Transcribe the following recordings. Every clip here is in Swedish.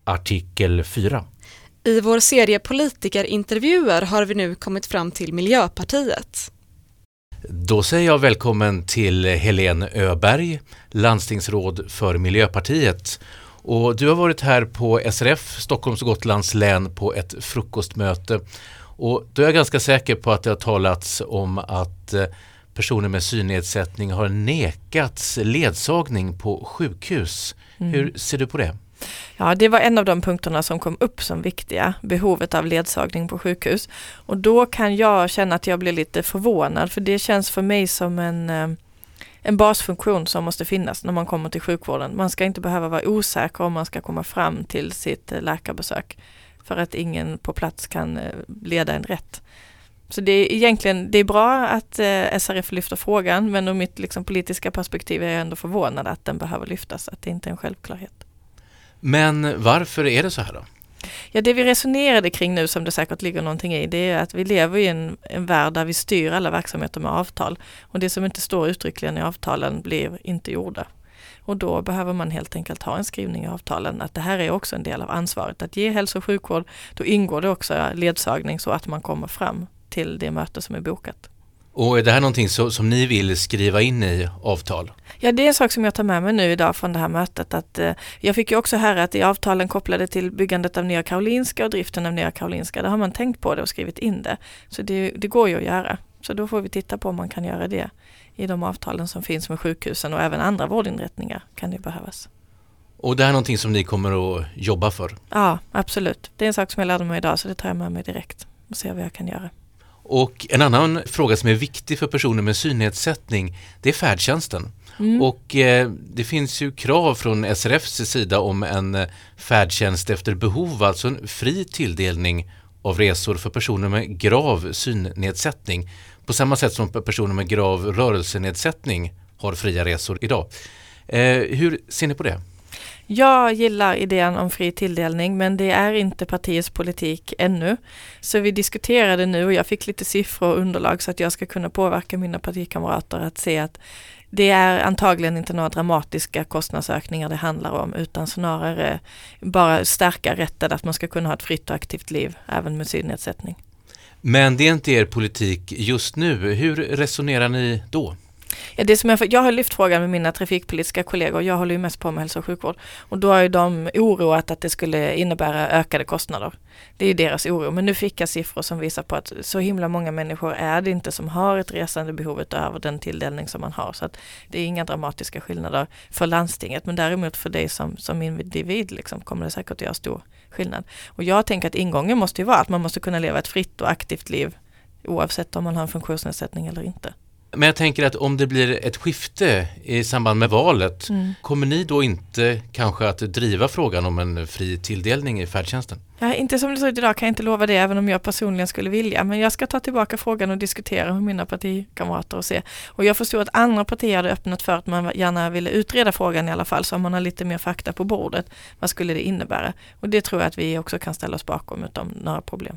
Artikel 4. I vår serie politikerintervjuer har vi nu kommit fram till Miljöpartiet. Då säger jag välkommen till Helene Öberg, landstingsråd för Miljöpartiet. Och du har varit här på SRF, Stockholms och Gotlands län, på ett frukostmöte. Och då är jag ganska säker på att det har talats om att personer med synnedsättning har nekats ledsagning på sjukhus. Hur ser du på det? Ja, det var en av de punkterna som kom upp som viktiga, behovet av ledsagning på sjukhus. Och då kan jag känna att jag blir lite förvånad, för det känns för mig som en basfunktion som måste finnas när man kommer till sjukvården. Man ska inte behöva vara osäker om man ska komma fram till sitt läkarbesök, för att ingen på plats kan leda en rätt. Så det är bra att SRF lyfter frågan, men ur mitt politiska perspektiv är jag ändå förvånad att den behöver lyftas, att det inte är en självklarhet. Men varför är det så här då? Ja, det vi resonerade kring nu, som det säkert ligger någonting i, det är att vi lever i en värld där vi styr alla verksamheter med avtal. Och det som inte står uttryckligen i avtalen blir inte gjorda. Och då behöver man helt enkelt ha en skrivning i avtalen att det här är också en del av ansvaret. Att ge hälso- och sjukvård, då ingår det också ledsagning så att man kommer fram till det möte som är bokat. Och är det här någonting som ni vill skriva in i avtal? Ja, det är en sak som jag tar med mig nu idag från det här mötet. Att, jag fick ju också höra att i avtalen kopplade till byggandet av Nya Karolinska och driften av Nya Karolinska, där har man tänkt på det och skrivit in det. Så det går ju att göra. Så då får vi titta på om man kan göra det i de avtalen som finns med sjukhusen, och även andra vårdinrättningar kan det behövas. Och det här är någonting som ni kommer att jobba för? Ja, absolut. Det är en sak som jag lärde mig idag, så det tar jag med mig direkt och ser vad jag kan göra. Och en annan fråga som är viktig för personer med synnedsättning, det är färdtjänsten. Och det finns ju krav från SRFs sida om en färdtjänst efter behov, alltså en fri tilldelning av resor för personer med grav synnedsättning. På samma sätt som personer med grav rörelsenedsättning har fria resor idag. Hur ser ni på det? Jag gillar idén om fri tilldelning, men det är inte partiets politik ännu. Så vi diskuterade nu och jag fick lite siffror och underlag så att jag ska kunna påverka mina partikamrater att se att det är antagligen inte några dramatiska kostnadsökningar det handlar om, utan snarare bara stärka rätten att man ska kunna ha ett fritt och aktivt liv även med synnedsättning. Men det är inte er politik just nu. Hur resonerar ni då? Ja, jag har lyft frågan med mina trafikpolitiska kollegor. Jag håller ju mest på med hälso- och sjukvård. Och då har ju de oroat att det skulle innebära ökade kostnader. Det är ju deras oro. Men nu fick jag siffror som visar på att så himla många människor är det inte som har ett resande behovet över den tilldelning som man har. Så att det är inga dramatiska skillnader för landstinget. Men däremot för dig som individ kommer det säkert att göra stor skillnad. Och jag tänker att ingången måste ju vara att man måste kunna leva ett fritt och aktivt liv oavsett om man har en funktionsnedsättning eller inte. Men jag tänker att om det blir ett skifte i samband med valet, kommer ni då inte kanske att driva frågan om en fri tilldelning i färdtjänsten? Ja, inte som det ser ut idag kan jag inte lova det, även om jag personligen skulle vilja. Men jag ska ta tillbaka frågan och diskutera med mina partikamrater och se. Och jag förstår att andra partier hade öppnat för att man gärna ville utreda frågan i alla fall, så om man har lite mer fakta på bordet. Vad skulle det innebära? Och det tror jag att vi också kan ställa oss bakom utan några problem.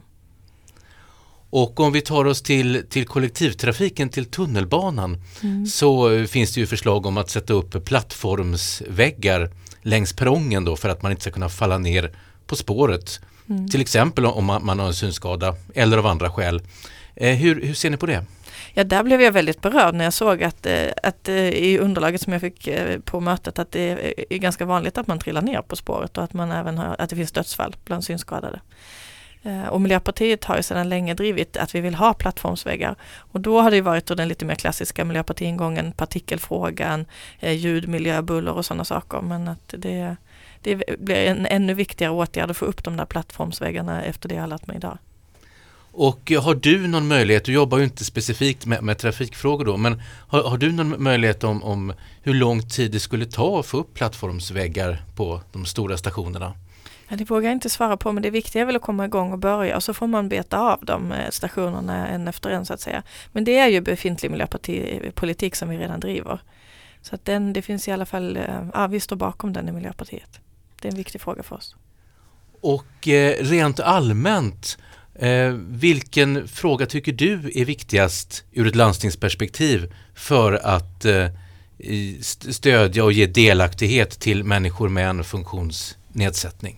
Och om vi tar oss till kollektivtrafiken, till tunnelbanan, så finns det ju förslag om att sätta upp plattformsväggar längs perrongen då, för att man inte ska kunna falla ner på spåret. Till exempel om man har en synskada eller av andra skäl. Hur ser ni på det? Ja, där blev jag väldigt berörd när jag såg att i underlaget som jag fick på mötet att det är ganska vanligt att man trillar ner på spåret och att man även att det finns dödsfall bland synskadade. Och Miljöpartiet har ju sedan länge drivit att vi vill ha plattformsväggar. Och då har det varit den lite mer klassiska Miljöpartiingången, partikelfrågan, ljud, miljö, buller och sådana saker. Men att det blir en ännu viktigare åtgärd att få upp de där plattformsväggarna efter det jag har lärt mig idag. Och har du någon möjlighet, du jobbar ju inte specifikt med trafikfrågor då, men har du någon möjlighet om hur lång tid det skulle ta att få upp plattformsväggar på de stora stationerna? Ja, det vågar jag inte svara på, men det viktiga är väl att komma igång och börja, och så får man beta av de stationerna en efter en så att säga. Men det är ju befintlig miljöpolitik som vi redan driver. Så att det finns i alla fall, vi står bakom den i Miljöpartiet. Det är en viktig fråga för oss. Och rent allmänt, vilken fråga tycker du är viktigast ur ett landstingsperspektiv för att stödja och ge delaktighet till människor med en funktionsnedsättning?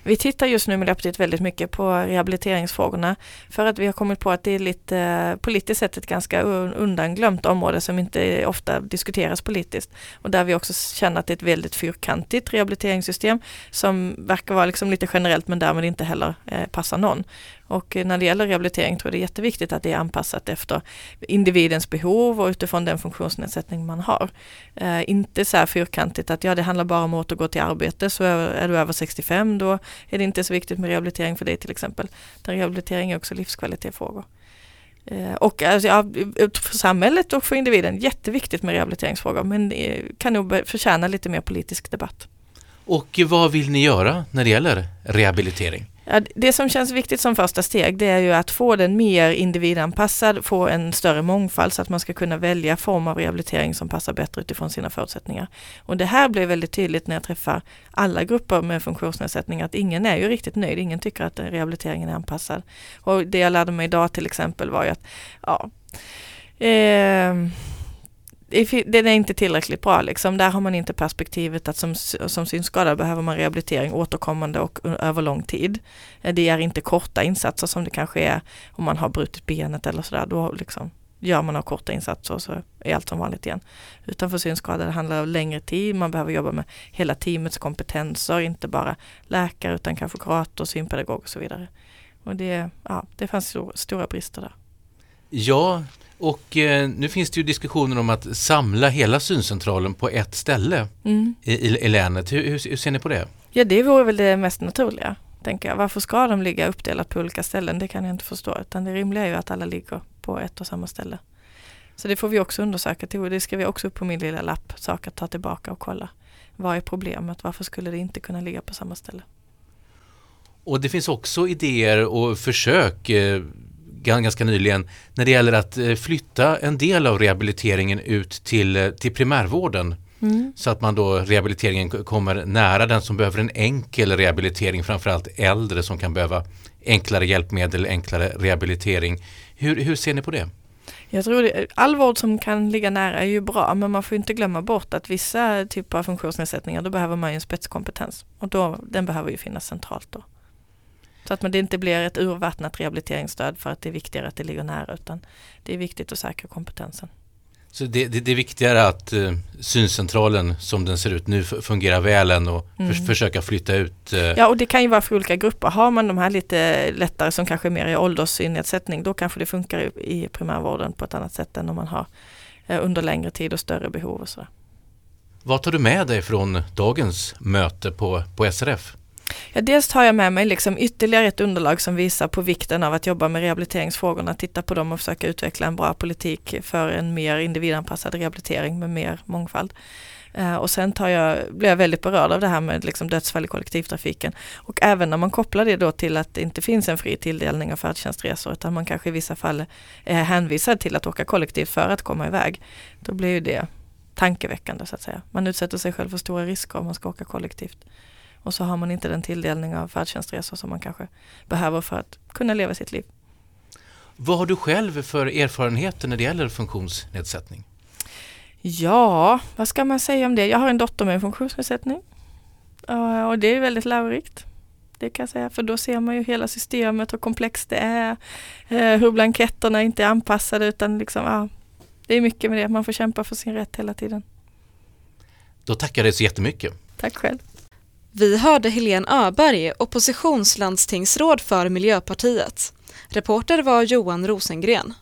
Vi tittar just nu i Miljöpartiet väldigt mycket på rehabiliteringsfrågorna för att vi har kommit på att det är lite politiskt sett ett ganska undanglömt område som inte ofta diskuteras politiskt. Och där vi också känner att det är ett väldigt fyrkantigt rehabiliteringssystem som verkar vara liksom lite generellt men därmed inte heller passar någon. Och när det gäller rehabilitering tror jag det är jätteviktigt att det är anpassat efter individens behov och utifrån den funktionsnedsättning man har. Inte så här fyrkantigt att det handlar bara om att återgå till arbete, så är du över 65 då är det inte så viktigt med rehabilitering för dig till exempel. Den rehabilitering är också livskvalitetsfrågor. Och för samhället och för individen jätteviktigt med rehabiliteringsfrågor, men det kan nog förtjäna lite mer politisk debatt. Och vad vill ni göra när det gäller rehabilitering? Ja, det som känns viktigt som första steg det är ju att få den mer individanpassad, få en större mångfald så att man ska kunna välja form av rehabilitering som passar bättre utifrån sina förutsättningar. Och det här blev väldigt tydligt när jag träffar alla grupper med funktionsnedsättning att ingen är ju riktigt nöjd, ingen tycker att rehabiliteringen är anpassad. Och det jag lärde mig idag till exempel var ju att den är inte tillräckligt bra. Liksom. Där har man inte perspektivet att som synskadad behöver man rehabilitering återkommande och över lång tid. Det är inte korta insatser som det kanske är om man har brutit benet eller sådär. Då liksom gör man korta insatser och så är allt som vanligt igen. Utan för synskadade handlar det om längre tid. Man behöver jobba med hela teamets kompetenser, inte bara läkare utan kanske kurator, synpedagog och så vidare. Och det fanns stora brister där. Ja, och nu finns det ju diskussioner om att samla hela syncentralen på ett ställe i länet. Hur ser ni på det? Ja, det vore väl det mest naturliga, tänker jag. Varför ska de ligga uppdelat på olika ställen? Det kan jag inte förstå. Utan det rimliga är ju att alla ligger på ett och samma ställe. Så det får vi också undersöka. Det skriver jag också upp på min lilla lapp. Saker att ta tillbaka och kolla. Vad är problemet? Varför skulle det inte kunna ligga på samma ställe? Och det finns också idéer och försök ganska nyligen när det gäller att flytta en del av rehabiliteringen ut till primärvården. Så att man då rehabiliteringen kommer nära den som behöver en enkel rehabilitering, framförallt äldre som kan behöva enklare hjälpmedel, enklare rehabilitering. Hur ser ni på det? Jag tror all vård som kan ligga nära är ju bra, men man får inte glömma bort att vissa typer av funktionsnedsättningar, då behöver man ju en spetskompetens och den behöver ju finnas centralt då. Så att det inte blir ett urvattnat rehabiliteringsstöd för att det är viktigare att det ligger nära, utan det är viktigt att säkra kompetensen. Så det är viktigare att syncentralen som den ser ut nu fungerar väl än att försöka flytta ut? Ja, och det kan ju vara för olika grupper. Har man de här lite lättare som kanske är mer i ålderssynnedsättning, då kanske det funkar i primärvården på ett annat sätt än om man har under längre tid och större behov och sådär. Vad tar du med dig från dagens möte på SRF? Ja, dels tar jag med mig liksom ytterligare ett underlag som visar på vikten av att jobba med rehabiliteringsfrågorna, titta på dem och försöka utveckla en bra politik för en mer individanpassad rehabilitering med mer mångfald. Och sen blir jag väldigt berörd av det här med liksom dödsfall i kollektivtrafiken. Och även när man kopplar det då till att det inte finns en fri tilldelning av färdtjänstresor, utan man kanske i vissa fall är hänvisad till att åka kollektivt för att komma iväg. Då blir ju det tankeväckande så att säga. Man utsätter sig själv för stora risker om man ska åka kollektivt. Och så har man inte den tilldelning av färdtjänstresor som man kanske behöver för att kunna leva sitt liv. Vad har du själv för erfarenheter när det gäller funktionsnedsättning? Ja, vad ska man säga om det? Jag har en dotter med en funktionsnedsättning. Och det är väldigt lärorikt. Det kan jag säga. För då ser man ju hela systemet och komplext det är. Hur blanketterna inte är anpassade utan liksom, det är mycket med det. Man får kämpa för sin rätt hela tiden. Då tackar jag dig så jättemycket. Tack själv. Vi hörde Helene Öberg, oppositionslandstingsråd för Miljöpartiet. Reporter var Johan Rosengren.